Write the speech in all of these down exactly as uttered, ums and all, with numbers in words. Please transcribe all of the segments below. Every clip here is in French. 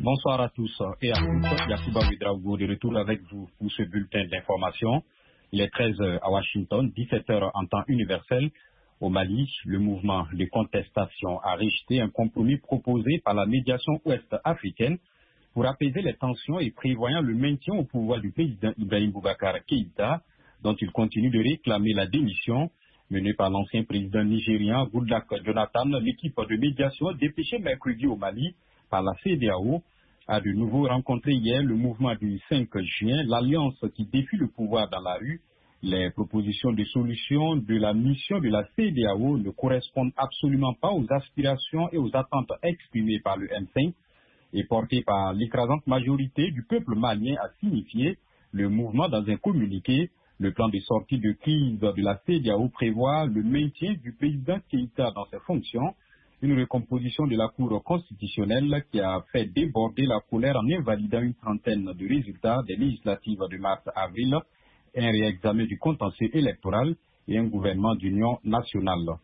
Bonsoir à tous et à toutes. Yakuba Ouedraogo de retour avec vous pour ce bulletin d'information. Il est treize heures à Washington, dix-sept heures en temps universel. Au Mali, le mouvement de contestation a rejeté un compromis proposé par la médiation ouest-africaine pour apaiser les tensions et prévoyant le maintien au pouvoir du président Ibrahim Boubacar Keïta, dont il continue de réclamer la démission. Menée par l'ancien président nigérian Goodluck Jonathan, l'équipe de médiation dépêchée mercredi au Mali par la C E D E A O a de nouveau rencontré hier le mouvement du cinq juin, l'alliance qui défie le pouvoir dans la rue. Les propositions de solution de la mission de la C E D E A O ne correspondent absolument pas aux aspirations et aux attentes exprimées par le M cinq et portées par l'écrasante majorité du peuple malien, a signifié le mouvement dans un communiqué. Le plan de sortie de crise de la C E D E A O prévoit le maintien du président Keïta dans ses fonctions, une recomposition de la Cour constitutionnelle qui a fait déborder la colère en invalidant une trentaine de résultats des législatives de mars-avril, un réexamen du contentieux électoral et un gouvernement d'union nationale.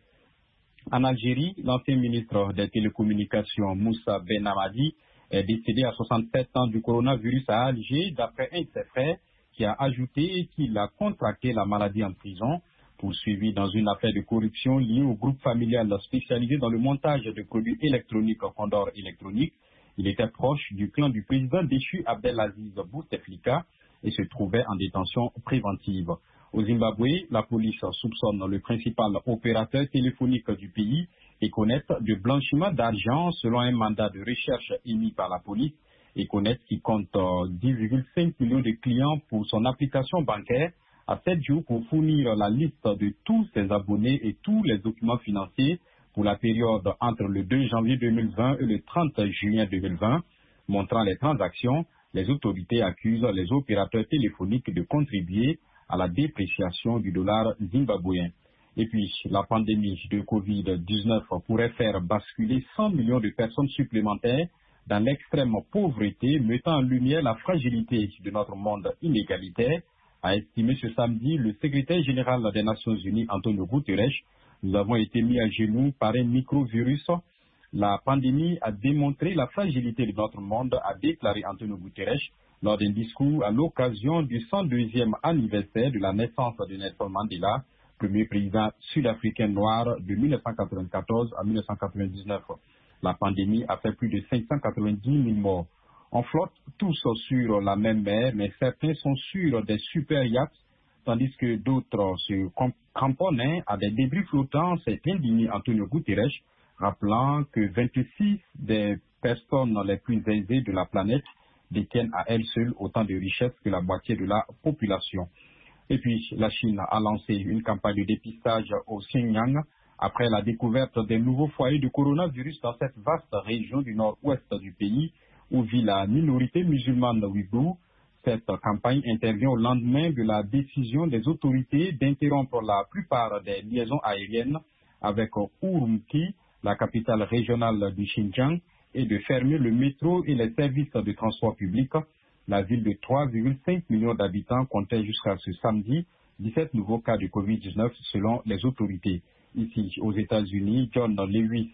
En Algérie, l'ancien ministre des Télécommunications Moussa Ben Hamadi est décédé à soixante-sept ans du coronavirus à Alger, d'après un de ses frères qui a ajouté qu'il a contracté la maladie en prison. Poursuivi dans une affaire de corruption liée au groupe familial spécialisé dans le montage de produits électroniques Condor Électronique, il était proche du clan du président déchu Abdelaziz Bouteflika et se trouvait en détention préventive. Au Zimbabwe, la police soupçonne le principal opérateur téléphonique du pays, Econet, de blanchiment d'argent selon un mandat de recherche émis par la police. Econet, qui compte dix virgule cinq millions de clients pour son application bancaire, a sept jours pour fournir la liste de tous ses abonnés et tous les documents financiers pour la période entre le deux janvier deux mille vingt et le trente juin deux mille vingt. Montrant les transactions, les autorités accusent les opérateurs téléphoniques de contribuer à la dépréciation du dollar zimbabwéen. Et puis, la pandémie de covid dix-neuf pourrait faire basculer cent millions de personnes supplémentaires dans l'extrême pauvreté, mettant en lumière la fragilité de notre monde inégalitaire, a estimé ce samedi le secrétaire général des Nations Unies, Antonio Guterres. Nous avons été mis à genoux par un microvirus. La pandémie a démontré la fragilité de notre monde, a déclaré Antonio Guterres lors d'un discours à l'occasion du cent deuxième anniversaire de la naissance de Nelson Mandela, premier président sud-africain noir de mille neuf cent quatre-vingt-quatorze à mille neuf cent quatre-vingt-dix-neuf. La pandémie a fait plus de cinq cent quatre-vingt-dix mille morts. On flotte tous sur la même mer, mais certains sont sur des super yachts, tandis que d'autres se cramponnent à des débris flottants. C'est indigné Antonio Guterres, rappelant que vingt-six des personnes les plus aisées de la planète détiennent à elles seules autant de richesses que la moitié de la population. Et puis, la Chine a lancé une campagne de dépistage au Xinjiang après la découverte des nouveaux foyers de coronavirus dans cette vaste région du nord-ouest du pays, où vit la minorité musulmane ouïghour. Cette campagne intervient au lendemain de la décision des autorités d'interrompre la plupart des liaisons aériennes avec Urumqi, la capitale régionale du Xinjiang, et de fermer le métro et les services de transport public. La ville de trois virgule cinq millions d'habitants comptait jusqu'à ce samedi dix-sept nouveaux cas de covid dix-neuf selon les autorités. Ici, aux États-Unis, John Lewis,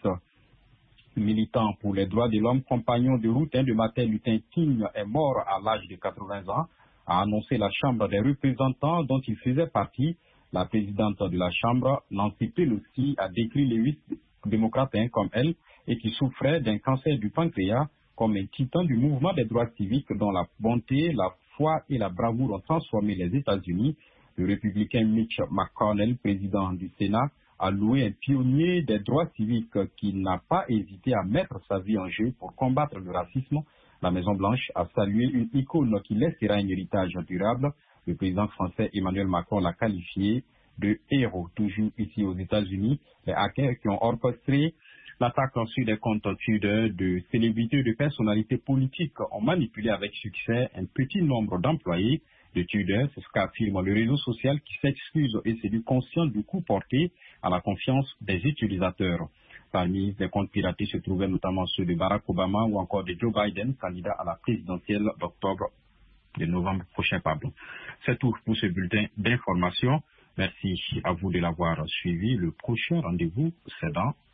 militant pour les droits de l'homme, compagnon de route de Martin Luther King, est mort à l'âge de quatre-vingts ans, a annoncé la Chambre des représentants dont il faisait partie. La présidente de la Chambre, Nancy Pelosi, a décrit Lewis, démocrate comme elle, et qui souffrait d'un cancer du pancréas, comme un titan du mouvement des droits civiques dont la bonté, la foi et la bravoure ont transformé les États-Unis. Le républicain Mitch McConnell, président du Sénat, a loué un pionnier des droits civiques qui n'a pas hésité à mettre sa vie en jeu pour combattre le racisme. La Maison-Blanche a salué une icône qui laissera un héritage durable. Le président français Emmanuel Macron l'a qualifié de héros. Toujours ici aux États-Unis, les hackers qui ont orchestré l'attaque sur des comptes Twitter de célébrités et de personnalités politiques ont manipulé avec succès un petit nombre d'employés de Twitter. C'est ce qu'affirme le réseau social qui s'excuse et s'est dit conscient du coup porté à la confiance des utilisateurs. Parmi les comptes piratés se trouvaient notamment ceux de Barack Obama ou encore de Joe Biden, candidat à la présidentielle d'octobre, de novembre prochain, pardon. C'est tout pour ce bulletin d'information. Merci à vous de l'avoir suivi. Le prochain rendez-vous, c'est dans